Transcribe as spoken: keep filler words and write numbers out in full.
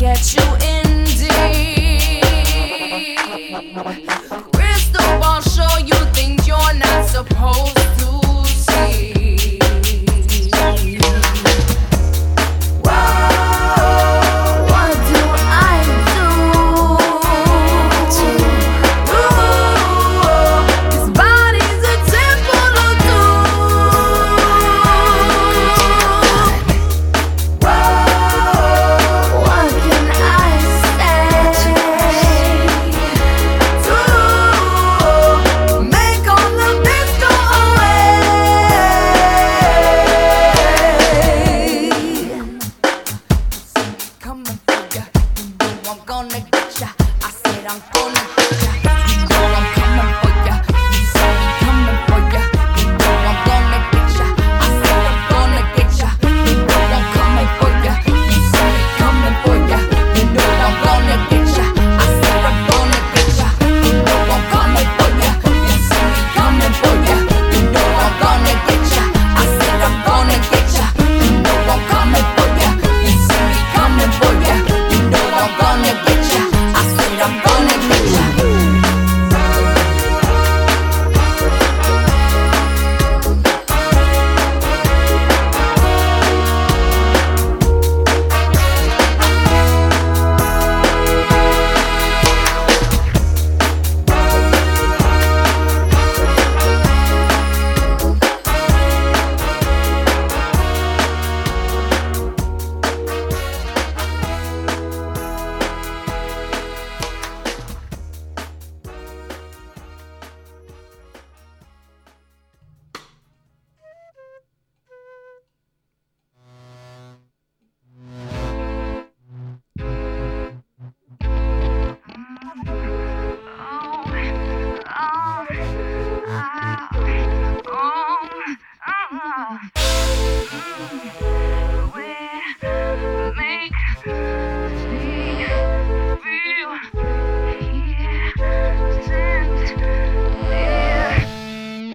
get you in deep. Crystal ball show you things you're not supposed to see. Whoa, what do I do to ooh, this body's a temple of doom. Whoa, what can I say to make all of this go away? Coming for ya, you know I'm gonna get ya. I said I'm gonna get ya. You know I'm coming for ya. You saw me coming for ya. You know I'm gonna get ya. I said I'm gonna get ya. You know I'm coming for ya. You saw me coming for ya. You know I'm gonna get ya. I said I'm gonna get ya. You know I'm coming for ya. You see me coming for ya. You know I'm gonna get ya. I said I'm gonna get ya. You know I'm coming for ya. You see me coming for ya. You know I'm gonna get ya. I said I'm gonna get ya. Oh, oh, oh, oh.